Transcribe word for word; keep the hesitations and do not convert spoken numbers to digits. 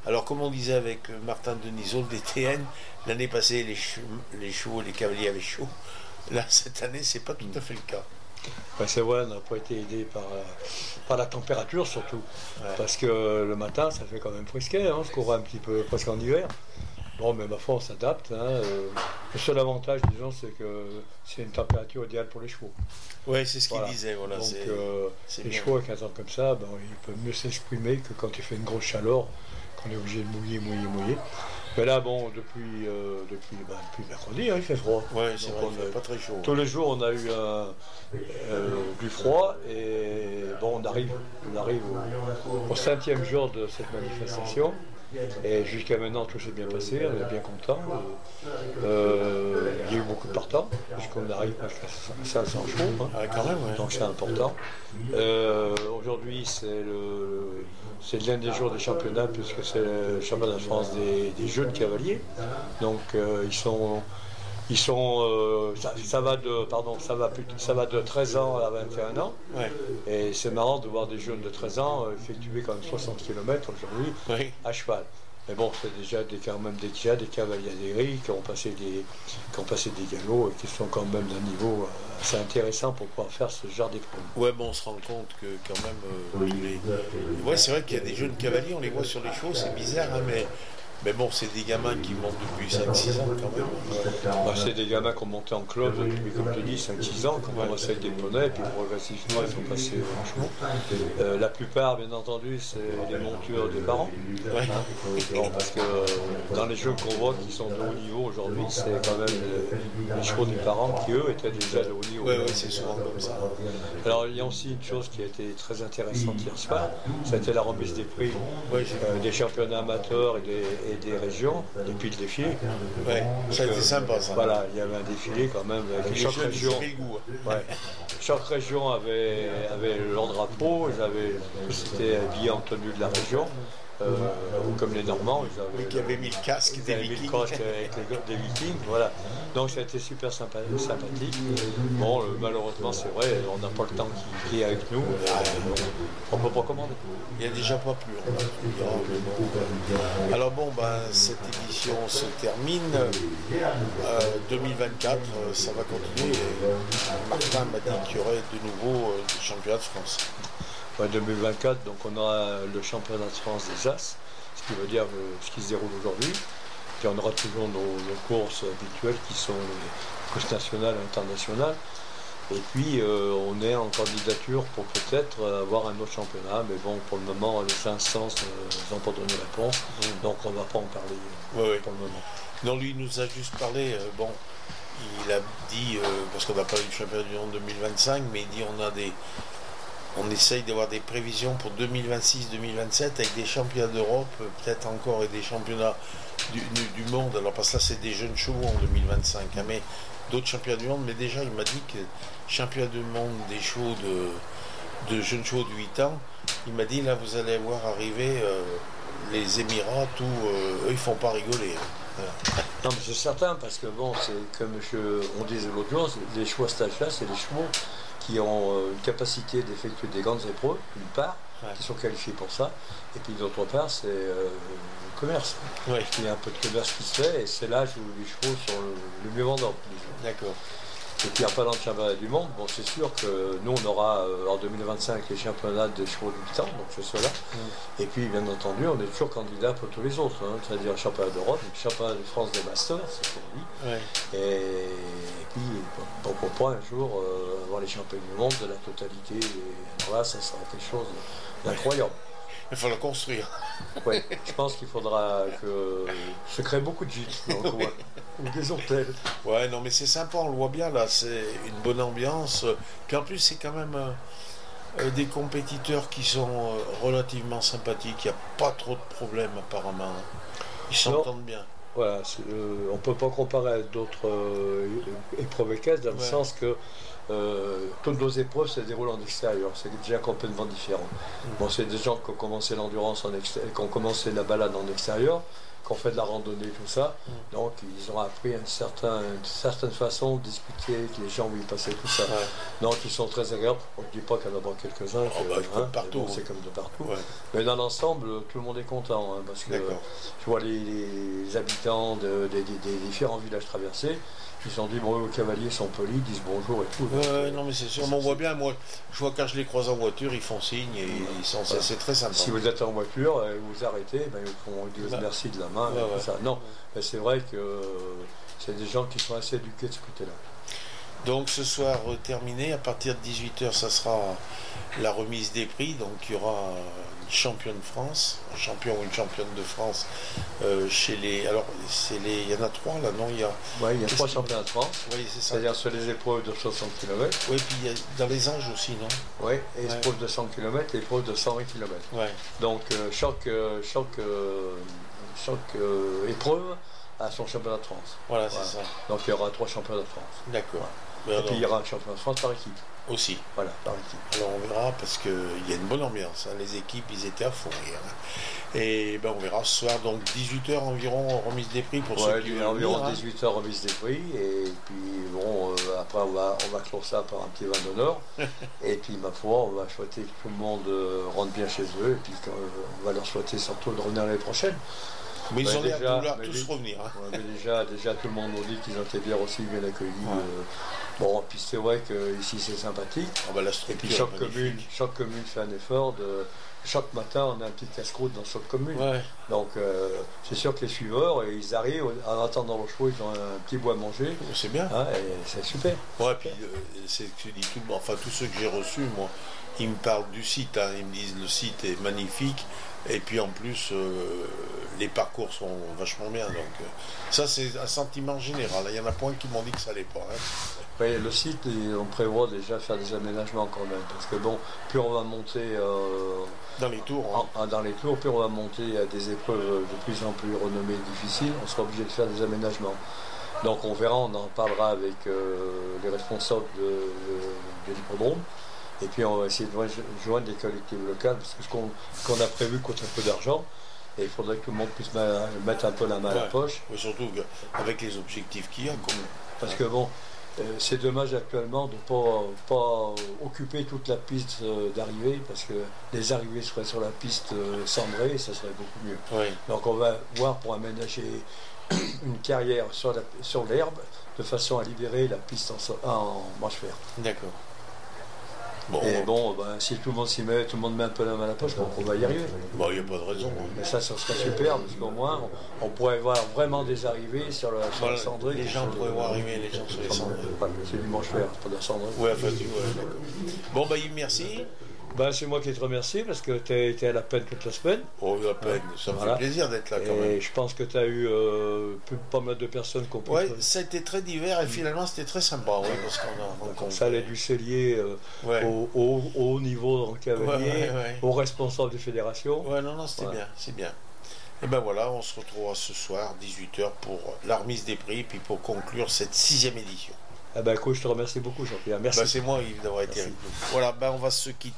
Alors, comme on disait avec Martin Denisot, le D T N, l'année passée, les, che les chevaux, les cavaliers avaient chaud. Là, cette année, c'est pas tout à fait le cas. Ben c'est vrai, on n'a pas été aidé par, par la température surtout. Ouais. Parce que le matin, ça fait quand même frisquet, hein, se courir un petit peu presque en hiver. Bon, mais ma foi, on s'adapte. Hein. Euh, le seul avantage, disons, c'est que c'est une température idéale pour les chevaux. Oui, c'est ce qu'il voilà. disait. Voilà, donc, euh, les bien. chevaux, avec un temps comme ça, ben, ils peuvent mieux s'exprimer que quand il fait une grosse chaleur, qu'on est obligé de mouiller, mouiller, mouiller. Mais là, bon, depuis, euh, depuis, ben, depuis mercredi, hein, il fait froid. Oui, c'est vrai, il fait pas très chaud. Tous les jours, on a eu euh, euh, du froid et bon, on arrive, on arrive au, au cinquième jour de cette manifestation. Et jusqu'à maintenant, tout s'est bien passé, on est bien content. Euh, il y a eu beaucoup de partants, puisqu'on arrive à cinq cents chevaux, hein. Ah, quand même, ouais. Donc c'est important. Euh, Aujourd'hui, c'est le, c'est l'un des jours des championnats, puisque c'est le championnat de France des, des jeunes cavaliers. Donc euh, ils sont, ils sont, euh, ça, ça va de, pardon, ça va, ça va de treize ans à vingt et un ans. Ouais. Et c'est marrant de voir des jeunes de treize ans effectuer quand même soixante kilomètres aujourd'hui, oui, à cheval. Mais bon, c'est déjà des, quand même des, déjà des cavaliers aguerris qui ont passé des, qui ont passé des galops et qui sont quand même d'un niveau assez intéressant pour pouvoir faire ce genre d'épreuve. Ouais, bon, on se rend compte que quand même, euh, tous les... ouais, c'est vrai qu'il y a des jeunes cavaliers, on les voit sur les chevaux, c'est bizarre, hein, mais... Mais bon, c'est des gamins qui montent depuis cinq six ans quand même. Bah, c'est des gamins qui ont monté en club depuis, comme tu dis, cinq six ans, qui ont commencé avec des poneys, puis progressivement ils sont passés aux chevaux. Euh, la plupart, bien entendu, c'est les montures des parents. Ouais. Hein. Bon, parce que euh, dans les jeux qu'on voit qui sont de haut niveau aujourd'hui, c'est quand même les, les chevaux des parents qui, eux, étaient déjà de haut niveau. Oui, ouais, c'est souvent comme ça. Alors, il y a aussi une chose qui a été très intéressante hier soir, c'était la remise des prix ouais, euh, des championnats amateurs et des et des régions, et puis le défilé. Ouais, ça a été sympa ça. Voilà, il y avait un défilé quand même. Avec chaque région, ouais, chaque région avait, avait leur drapeau, ils avaient, c'était habillé en tenue de la région. Euh, comme les Normands, ils avaient, oui, qui avaient mis le casque des Vikings. Avec les, des Vikings, voilà. Donc ça a été super sympa, sympathique. Bon, euh, malheureusement, c'est vrai, on n'a pas le temps qui, qui est avec nous. Ah, on ne peut pas commander. Il n'y a déjà pas plus. On a... Alors bon, ben, cette édition se termine. Euh, deux mille vingt-quatre, ça va continuer. Et Martin m'a dit qu'il y aurait de nouveau euh, des championnats de France. Ouais, deux mille vingt-quatre, donc on aura le championnat de France des As, ce qui veut dire euh, ce qui se déroule aujourd'hui. Puis on aura toujours nos, nos courses habituelles qui sont les courses nationales et internationales. Et puis euh, on est en candidature pour peut-être avoir un autre championnat, mais bon, pour le moment, les instances n'ont pas donné réponse, mmh. donc on ne va pas en parler oui, euh, oui. pour le moment. Non, lui, il nous a juste parlé, euh, bon, il a dit, euh, parce qu'on n'a pas eu le championnat du monde deux mille vingt-cinq, mais il dit on a des... On essaye d'avoir des prévisions pour deux mille vingt-six deux mille vingt-sept avec des championnats d'Europe, peut-être encore, et des championnats du, du, du monde. Alors, parce que là, c'est des jeunes chevaux en deux mille vingt-cinq, hein, mais d'autres championnats du monde. Mais déjà, il m'a dit que championnat du monde des chevaux de, de jeunes chevaux de huit ans, il m'a dit, là, vous allez voir arriver euh, les Émirats, tout, euh, eux, ils font pas rigoler. Hein. Voilà. Non, mais c'est certain, parce que bon, c'est comme je, on disait l'autre jour, les chevaux à cet âge-là, c'est les chevaux qui ont une capacité d'effectuer des grandes épreuves, d'une part, ouais, qui sont qualifiés pour ça, et puis d'autre part, c'est euh, le commerce. Ouais. Il y a un peu de commerce qui se fait, et c'est l'âge où les chevaux sont le, le mieux vendants. D'accord. Et puis en parlant de championnat du monde, bon, c'est sûr que nous, on aura euh, en deux mille vingt-cinq les championnats des chevaux de huit ans, donc c'est cela. Mm. Et puis, bien entendu, on est toujours candidat pour tous les autres, hein, c'est-à-dire le championnat d'Europe, le championnat de France des Masters, c'est pour lui. Ouais. Et, et puis, bon, pourquoi un jour euh, avoir les champions du monde de la totalité, et alors là, ça sera quelque chose d'incroyable. Il faut le construire. Oui, je pense qu'il faudra que se crée beaucoup de gîtes dans le coin, ou des hôtels. Ouais, non, mais c'est sympa, on le voit bien là, c'est une bonne ambiance. Puis en plus, c'est quand même euh, des compétiteurs qui sont euh, relativement sympathiques. Il n'y a pas trop de problèmes apparemment. Ils s'entendent bien. Voilà, euh, on ne peut pas comparer à d'autres euh, épreuves équestres dans le ouais. sens que euh, toutes nos épreuves se déroulent en extérieur, c'est déjà complètement différent. Mmh. Bon, c'est des gens qui ont commencé l'endurance en extérieur, qui ont commencé la balade en extérieur, qui ont fait de la randonnée, tout ça. Mm. Donc ils ont appris un certain, une certaine façon de discuter avec les gens où ils passaient, tout ça. Ouais. Donc ils sont très agréables. On ne dit pas qu'il y en a pas quelques-uns. Oh, bah, hein, partout. Bon, c'est comme de partout. Ouais. Mais dans l'ensemble, tout le monde est content. Hein, parce que je vois les, les habitants de, de, de, des différents villages traversés. Ils se sont dit, bon, les cavaliers sont polis, ils disent bonjour et tout. Euh, non, mais c'est sûr, on voit bien, moi, je vois quand je les croise en voiture, ils font signe et ils sont, voilà. C'est très sympa. Si vous êtes en voiture, vous vous arrêtez, ben, ils font ils disent bah. merci de la main, bah, et tout ouais. ça. Non, mais c'est vrai que c'est des gens qui sont assez éduqués de ce côté-là. Donc ce soir terminé, à partir de dix-huit heures, ça sera la remise des prix. Donc il y aura une championne de France, un champion ou une championne de France euh, chez les. Alors c'est les. Il y en a trois là, non? Il y a. Oui, il y a trois championnats de France. Oui, c'est ça. C'est-à-dire sur les épreuves de soixante kilomètres. Oui, puis il y a dans les âges aussi, non? Oui, et ouais. épreuves de cent kilomètres et épreuves de cent vingt kilomètres. Ouais. Donc euh, chaque, euh, chaque, euh, chaque euh, épreuve a son championnat de France. Voilà, voilà. c'est ça. Donc il y aura trois championnats de France. D'accord. Voilà. Et alors, puis il y aura un championnat de France par équipe. Aussi. Voilà, par équipe. Alors on verra parce qu'il y a une bonne ambiance. Hein. Les équipes, ils étaient à fond hier. Hein. Et ben on verra ce soir, donc dix-huit heures environ, remise des prix pour ouais, ceux qui veulent environ venir, dix-huit heures remise des prix. Et puis bon, euh, après on va, on va clore ça par un petit vin d'honneur. Et puis ma foi, on va souhaiter que tout le monde euh, rentre bien chez eux. Et puis euh, on va leur souhaiter surtout de revenir l'année prochaine. Mais ils ont l'air de vouloir tous des, revenir. Hein. Ouais, mais déjà, déjà, tout le monde nous dit qu'ils ont été bien aussi bien accueillis. Ouais. Euh, bon, puis c'est vrai qu'ici c'est sympathique. Oh bah, et puis chaque commune, chaque commune fait un effort. De, chaque matin, on a un petit casse-croûte dans chaque commune. Ouais. Donc euh, c'est sûr que les suiveurs, ils arrivent, en attendant leurs chevaux, ils ont un petit bois à manger. C'est bien. Hein, et c'est super. Ouais, puis euh, c'est ce que je dis tout, enfin tous ceux que j'ai reçus, moi, ils me parlent du site. Hein, ils me disent le site est magnifique. Et puis en plus, euh, les parcours sont vachement bien. Donc euh, ça, c'est un sentiment général. Il y en a plein qui m'ont dit que ça n'allait pas. Hein. Oui, le site, on prévoit déjà faire des aménagements quand même. Parce que bon, plus on va monter euh, dans les tours, hein. en, dans les tours, plus on va monter à des épreuves de plus en plus renommées et difficiles, on sera obligé de faire des aménagements. Donc on verra, on en parlera avec euh, les responsables de, de, de l'hippodrome. Et puis on va essayer de joindre des collectivités locales, parce que ce qu'on qu'on a prévu coûte un peu d'argent, et il faudrait que tout le monde puisse mettre un peu la main ouais. à la poche. Mais surtout avec les objectifs qu'il y a. Comme... Parce que bon, euh, c'est dommage actuellement de ne pas, pas occuper toute la piste euh, d'arrivée, parce que les arrivées seraient sur la piste euh, cendrée, et ça serait beaucoup mieux. Oui. Donc on va voir pour aménager une carrière sur l'herbe, sur de façon à libérer la piste en, en marche fer. D'accord. Bon, et bon, ben, si tout le monde s'y met, tout le monde met un peu la main à la poche, donc on va y arriver. Bon, il n'y a pas de raison. Hein. Mais ça, ça serait super, parce qu'au moins, on, on pourrait voir vraiment des arrivées sur la, sur bon, la cendrée. Les gens pourraient voir arriver les gens sur les cendrées. C'est du manche fer, pas de la cendrée. Ouais, enfin, tu vois, d'accord. Bon, bah, Yves, merci. Ben, c'est moi qui te remercie, parce que tu as été à la peine toute la semaine. Oh, à peine, ça me voilà. fait plaisir d'être là quand et même. Et je pense que tu as eu euh, pas mal de personnes qui ont pu. Oui, ça a été très divers et finalement c'était très sympa, oui, parce qu'on a rencontré. Ça allait du cellier euh, ouais. au, au, au haut niveau dans le cavalier, ouais, ouais, ouais. aux responsables des fédérations. Ouais, non, non, c'était ouais. bien, c'est bien. Et ben voilà, on se retrouvera ce soir, dix-huit heures, pour la remise des prix, puis pour conclure cette sixième édition. Eh ben, écoute, je te remercie beaucoup, Jean-Pierre. Merci. Ben, c'est moi, Yves, d'avoir été avec nous. Voilà, ben, on va se quitter.